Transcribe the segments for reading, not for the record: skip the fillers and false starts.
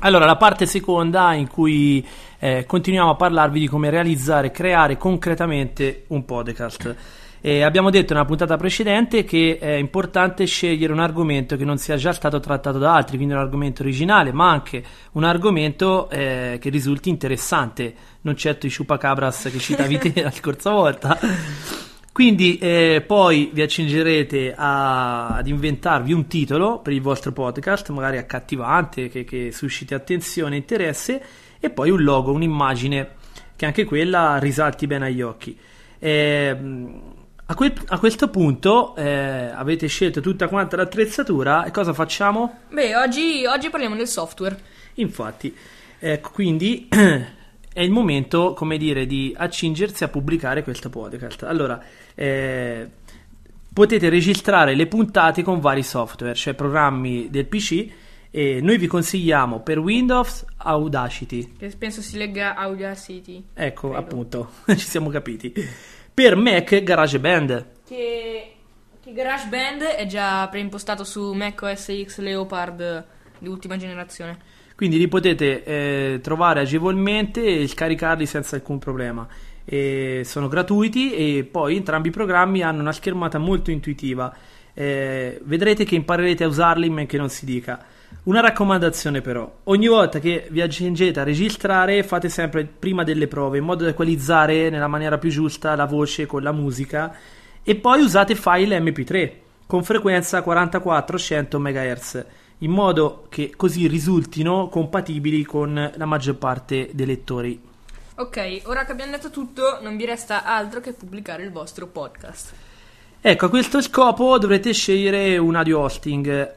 Allora, la parte seconda in cui continuiamo a parlarvi di come realizzare e creare concretamente un podcast. Abbiamo detto nella puntata precedente che è importante scegliere un argomento che non sia già stato trattato da altri, quindi un argomento originale, ma anche un argomento che risulti interessante, non certo i chupacabras che citavi te la scorsa volta. Quindi poi vi accingerete ad inventarvi un titolo per il vostro podcast, magari accattivante, che susciti attenzione e interesse, e poi un logo, un'immagine che anche quella risalti bene agli occhi. A questo punto avete scelto tutta quanta l'attrezzatura e cosa facciamo? Beh, oggi parliamo del software. Infatti, quindi è il momento, come dire, di accingersi a pubblicare questo podcast. Allora, potete registrare le puntate con vari software, cioè programmi del PC, e noi vi consigliamo per Windows Audacity. Che penso si legga Audacity. Ecco, credo. appunto, ci siamo capiti. Per Mac GarageBand. Che GarageBand è già preimpostato su Mac OS X Leopard di ultima generazione. Quindi li potete trovare agevolmente e scaricarli senza alcun problema. Sono gratuiti e poi entrambi i programmi hanno una schermata molto intuitiva. Vedrete che imparerete a usarli in men che non si dica. Una raccomandazione però: ogni volta che vi accingete a registrare fate sempre prima delle prove in modo da equalizzare nella maniera più giusta la voce con la musica, e poi usate file MP3 con frequenza 44-100 MHz in modo che così risultino compatibili con la maggior parte dei lettori. Ok, ora che abbiamo detto tutto, non vi resta altro che pubblicare il vostro podcast. Ecco, a questo scopo dovrete scegliere un audio hosting.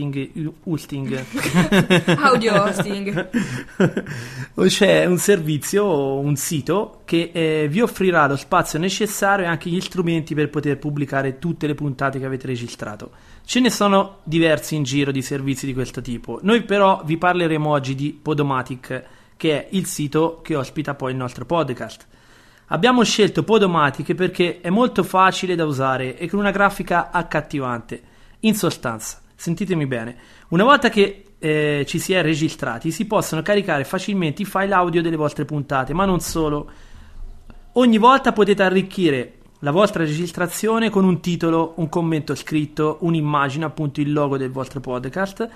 Audio hosting. C'è un servizio, un sito che vi offrirà lo spazio necessario e anche gli strumenti per poter pubblicare tutte le puntate che avete registrato. Ce ne sono diversi in giro di servizi di questo tipo. Noi però vi parleremo oggi di Podomatic, che è il sito che ospita poi il nostro podcast. Abbiamo scelto Podomatic perché è molto facile da usare e con una grafica accattivante. In sostanza, sentitemi bene, una volta che ci si è registrati si possono caricare facilmente i file audio delle vostre puntate, ma non solo. Ogni volta potete arricchire la vostra registrazione con un titolo, un commento scritto, un'immagine, appunto il logo del vostro podcast,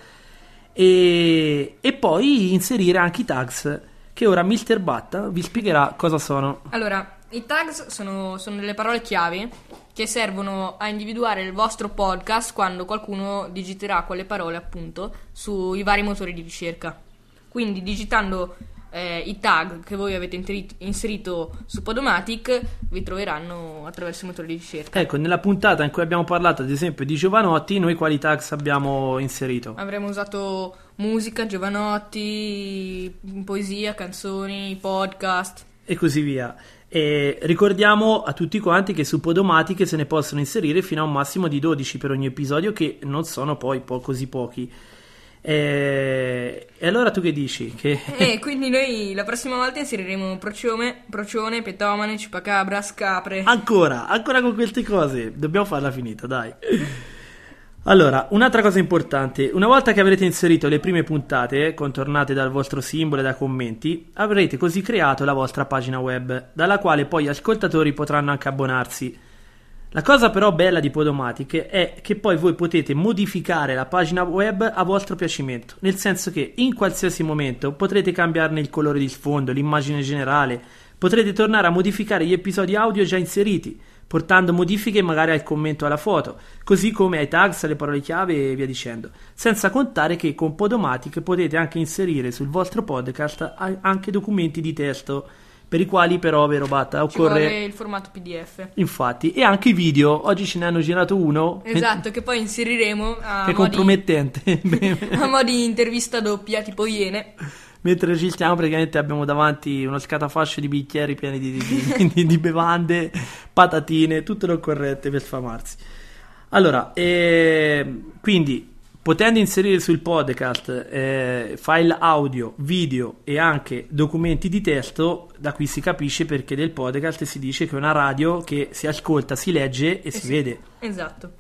e poi inserire anche i tags, che ora Mr. Batta vi spiegherà cosa sono. Allora, i tags sono delle parole chiave che servono a individuare il vostro podcast quando qualcuno digiterà quelle parole, appunto, sui vari motori di ricerca. Quindi digitando i tag che voi avete inserito su Podomatic vi troveranno attraverso i motori di ricerca. Ecco, nella puntata in cui abbiamo parlato ad esempio di Giovanotti, noi quali tags abbiamo inserito? Avremo usato musica, Giovanotti, poesia, canzoni, podcast e così via. E ricordiamo a tutti quanti che su Podomatic se ne possono inserire fino a un massimo di 12 per ogni episodio, che non sono poi così pochi. E allora tu che dici? Quindi noi la prossima volta inseriremo procione, petomane, chupacabras, capre. Ancora con queste cose dobbiamo farla finita, dai. Allora, un'altra cosa importante: una volta che avrete inserito le prime puntate contornate dal vostro simbolo e da commenti, avrete così creato la vostra pagina web, dalla quale poi gli ascoltatori potranno anche abbonarsi. La cosa però bella di Podomatic è che poi voi potete modificare la pagina web a vostro piacimento, nel senso che in qualsiasi momento potrete cambiarne il colore di sfondo, l'immagine generale, potrete tornare a modificare gli episodi audio già inseriti, portando modifiche magari al commento o alla foto, così come ai tags, alle parole chiave e via dicendo. Senza contare che con Podomatic potete anche inserire sul vostro podcast anche documenti di testo, per i quali però, vero Batta, occorre... Ci vuole il formato PDF. Infatti, e anche i video. Oggi ce ne hanno girato uno. Esatto, che poi inseriremo che è compromettente. a mo' di intervista doppia, tipo Iene. Mentre registriamo praticamente abbiamo davanti uno scatafascio di bicchieri pieni di bevande, patatine, tutte le corrette per sfamarsi. Allora, quindi... potendo inserire sul podcast file audio, video e anche documenti di testo, da qui si capisce perché del podcast si dice che è una radio che si ascolta, si legge e si vede. Esatto.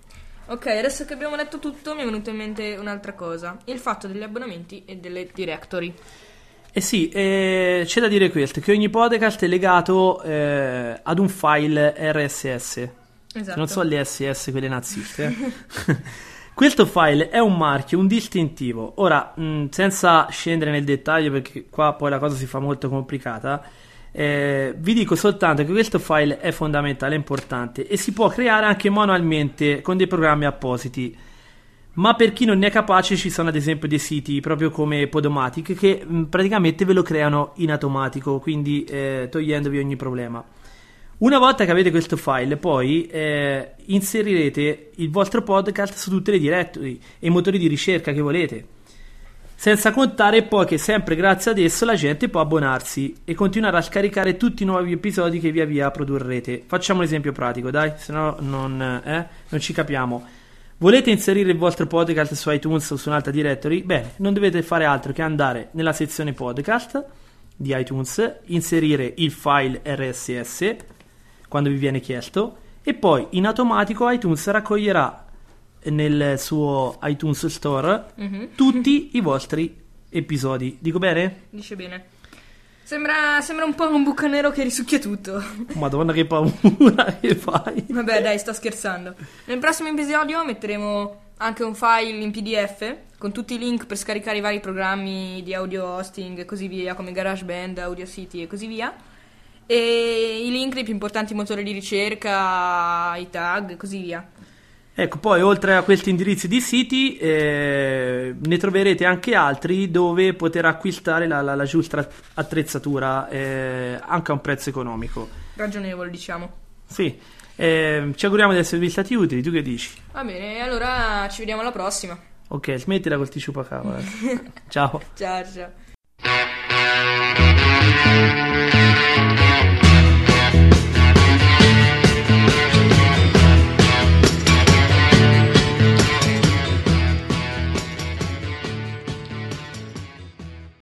Ok, adesso che abbiamo detto tutto mi è venuta in mente un'altra cosa, il fatto degli abbonamenti e delle directory. Eh sì, c'è da dire questo, che ogni podcast è legato ad un file RSS. Esatto. Non so le SS, quelle naziste. Questo file è un marchio, un distintivo. Ora, senza scendere nel dettaglio, perché qua poi la cosa si fa molto complicata, vi dico soltanto che questo file è fondamentale, è importante e si può creare anche manualmente con dei programmi appositi. Ma per chi non ne è capace ci sono ad esempio dei siti proprio come Podomatic che praticamente ve lo creano in automatico, quindi togliendovi ogni problema. Una volta che avete questo file, poi inserirete il vostro podcast su tutte le directory e i motori di ricerca che volete. Senza contare poi che sempre grazie ad esso la gente può abbonarsi e continuare a scaricare tutti i nuovi episodi che via via produrrete. Facciamo un esempio pratico, dai, se no non ci capiamo. Volete inserire il vostro podcast su iTunes o su un'altra directory? Bene, non dovete fare altro che andare nella sezione podcast di iTunes, inserire il file RSS quando vi viene chiesto e poi in automatico iTunes raccoglierà nel suo iTunes Store tutti i vostri episodi. Dico bene? Dice bene. Sembra un po' un buco nero che risucchia tutto. Madonna che paura che fai. Vabbè dai, sto scherzando. Nel prossimo episodio metteremo anche un file in PDF con tutti i link per scaricare i vari programmi di audio hosting e così via, come GarageBand, Audacity e così via, e i link dei più importanti motori di ricerca, i tag e così via. Ecco, poi oltre a questi indirizzi di siti ne troverete anche altri dove poter acquistare la giusta attrezzatura anche a un prezzo economico. Ragionevole, diciamo. Sì, ci auguriamo di esservi stati utili, tu che dici? Va bene, allora ci vediamo alla prossima. Ok, smettila col ti ciupacava. Ciao. Ciao.